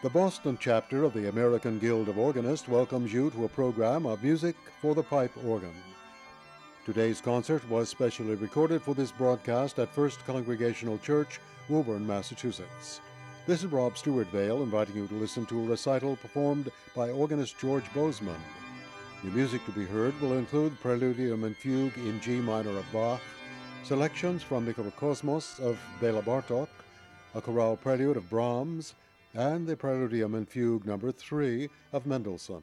The Boston chapter of the American Guild of Organists welcomes you to a program of music for the pipe organ. Today's concert was specially recorded for this broadcast at First Congregational Church, Woburn, Massachusetts. This is Rob Stewart Vale inviting you to listen to a recital performed by organist George Bozeman. The music to be heard will include Preludium and Fugue in G minor of Bach, selections from Mikrokosmos of Bela Bartok, a chorale prelude of Brahms, and the Preludium and Fugue No. 3 of Mendelssohn.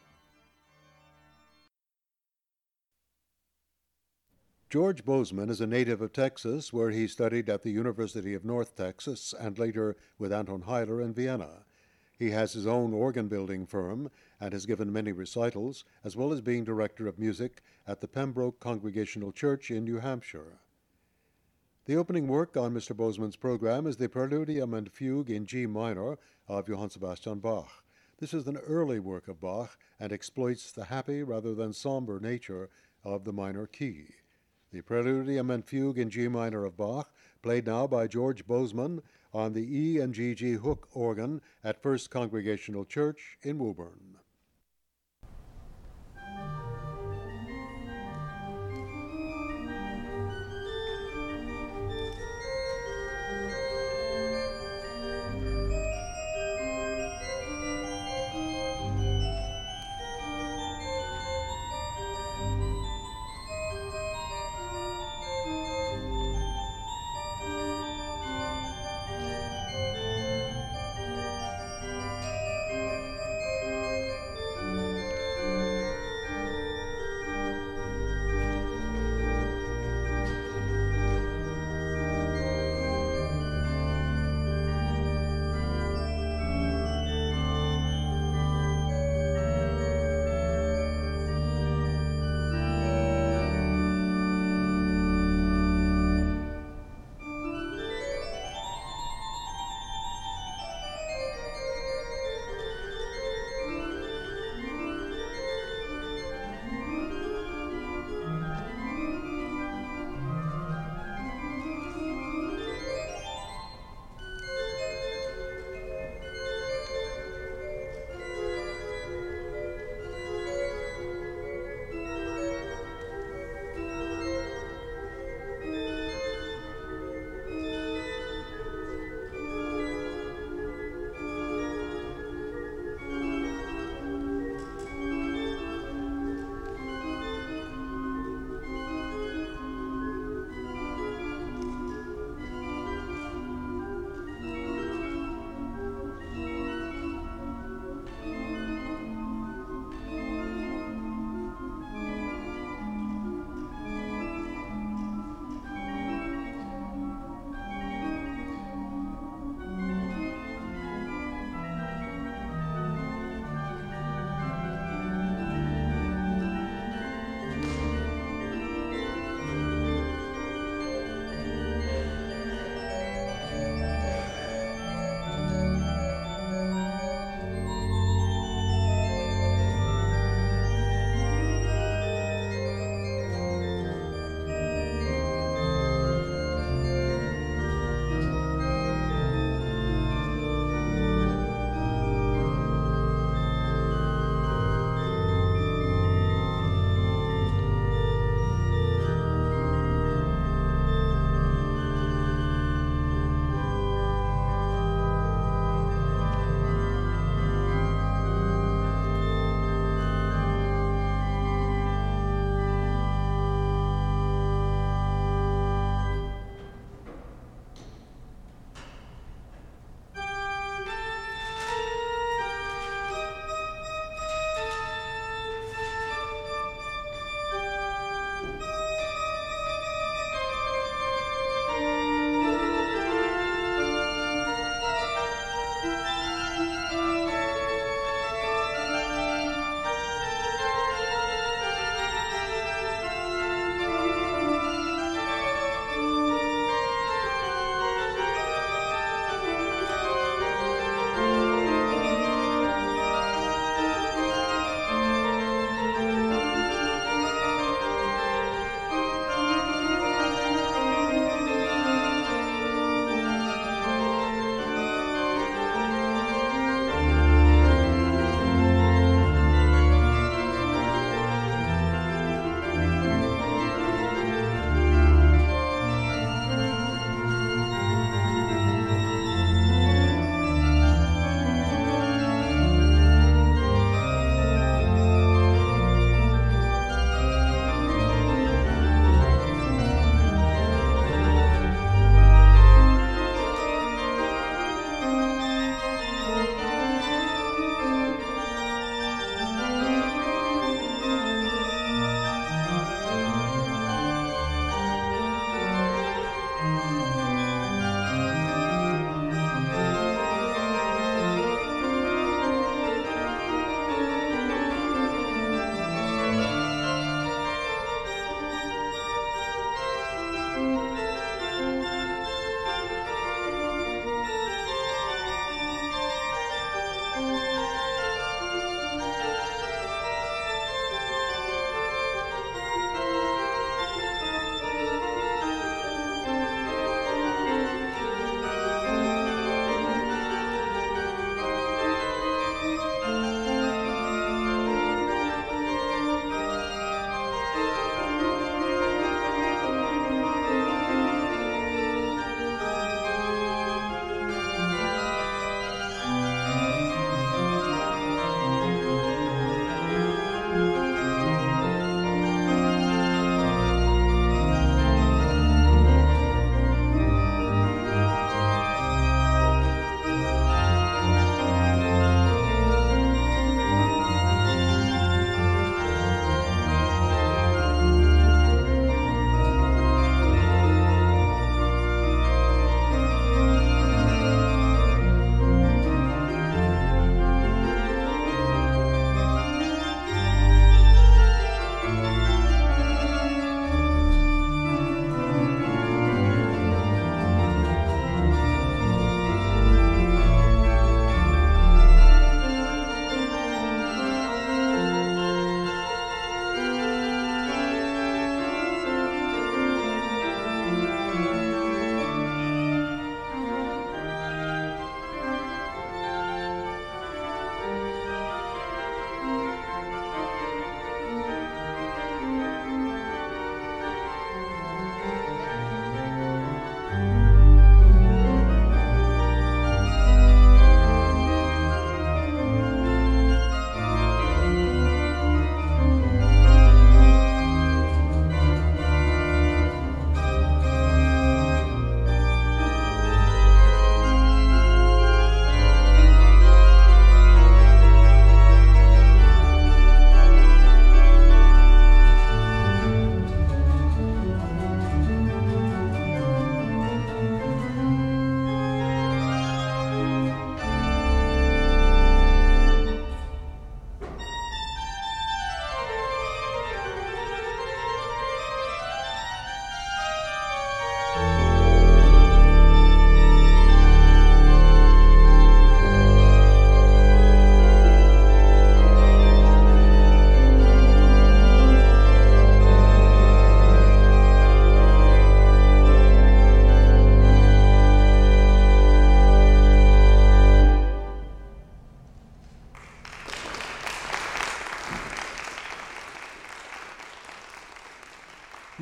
George Bozeman is a native of Texas, where he studied at the University of North Texas and later with Anton Heiler in Vienna. He has his own organ-building firm and has given many recitals, as well as being director of music at the Pembroke Congregational Church in New Hampshire. The opening work on Mr. Bozeman's program is the Preludium and Fugue in G minor of Johann Sebastian Bach. This is an early work of Bach and exploits the happy rather than somber nature of the minor key. The Preludium and Fugue in G minor of Bach, played now by George Bozeman on the E and G hook organ at First Congregational Church in Woburn.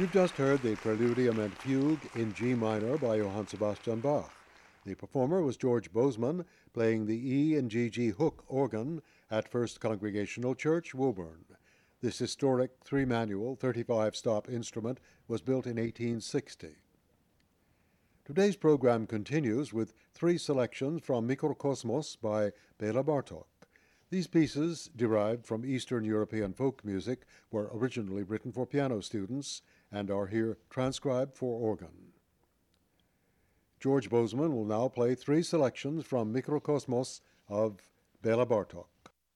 You've just heard the Preludium and Fugue in G minor by Johann Sebastian Bach. The performer was George Bozeman, playing the E and GG Hook organ at First Congregational Church, Woburn. This historic three-manual, 35-stop instrument was built in 1860. Today's program continues with three selections from Mikrokosmos by Bela Bartok. These pieces, derived from Eastern European folk music, were originally written for piano students and are here transcribed for organ. George Bozeman will now play three selections from Mikrokosmos of Bela Bartok.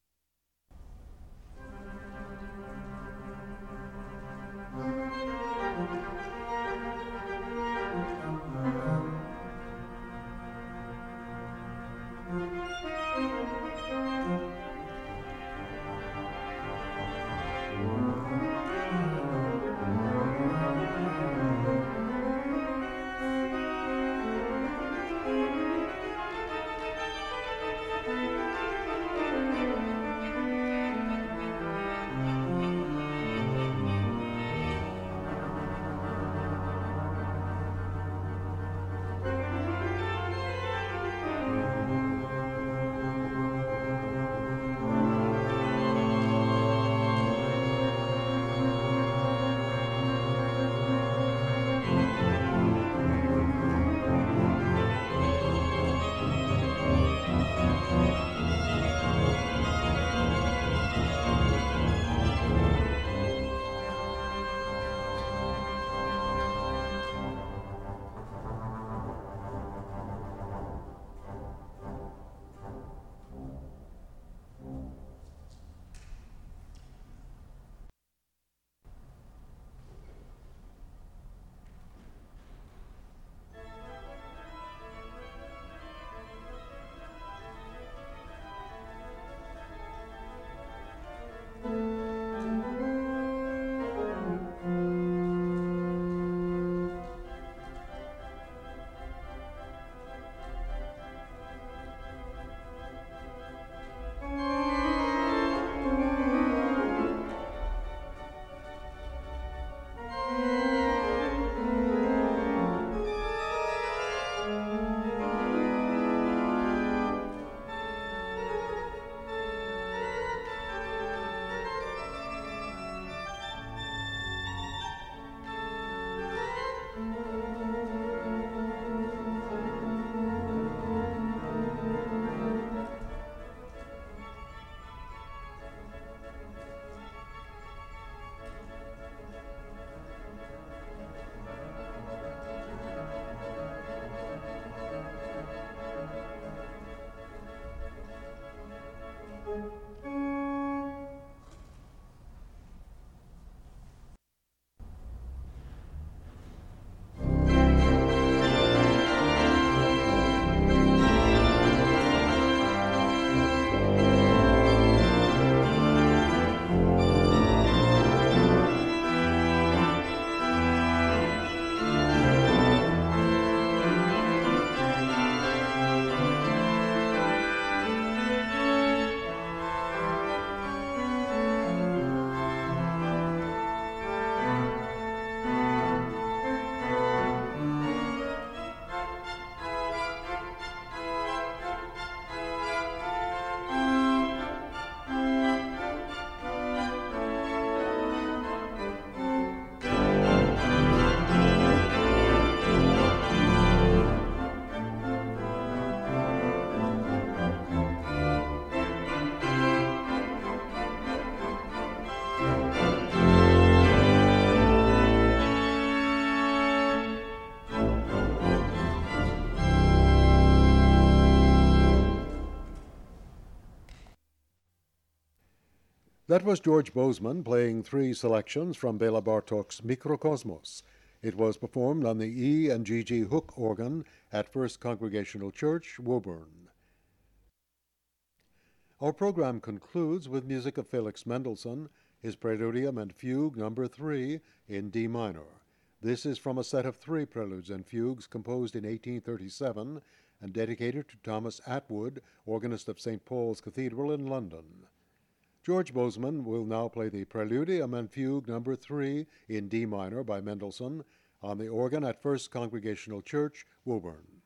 That was George Bozeman playing three selections from Bela Bartok's Mikrokosmos. It was performed on the E and GG Hook organ at First Congregational Church, Woburn. Our program concludes with music of Felix Mendelssohn, his Preludium and Fugue number 3 in D minor. This is from a set of three preludes and fugues composed in 1837 and dedicated to Thomas Atwood, organist of St. Paul's Cathedral in London. George Bozeman will now play the Preludium and Fugue number 3 in D minor by Mendelssohn on the organ at First Congregational Church, Woburn.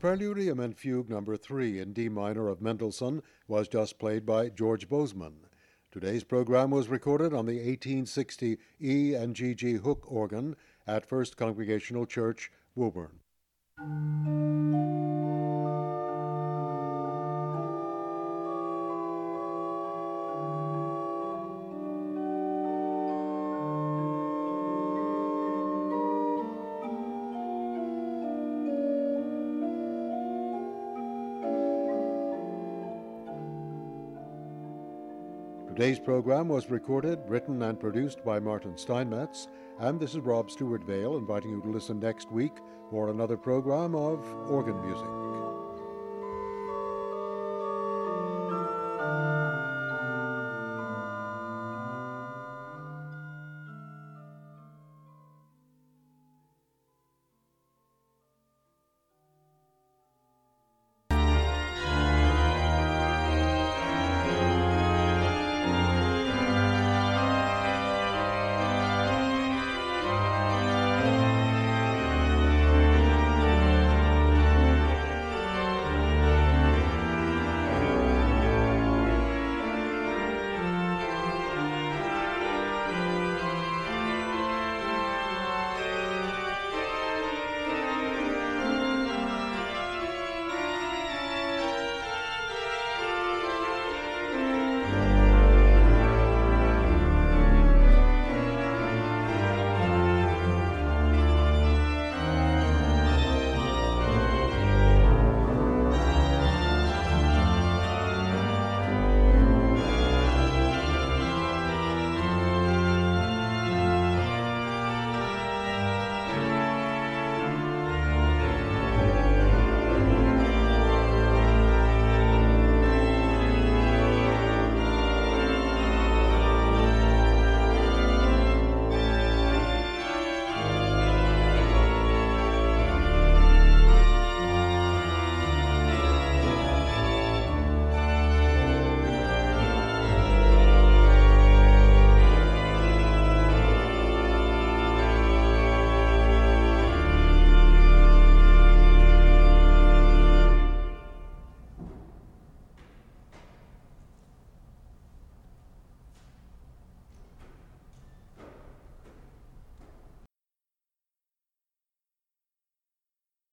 Preludium and Fugue number 3 in D minor of Mendelssohn was just played by George Bozeman. Today's program was recorded on the 1860 E and G.G. Hook organ at First Congregational Church, Woburn. Today's program was recorded, written, and produced by Martin Steinmetz, and this is Rob Stewart Vale inviting you to listen next week for another program of Organ Music.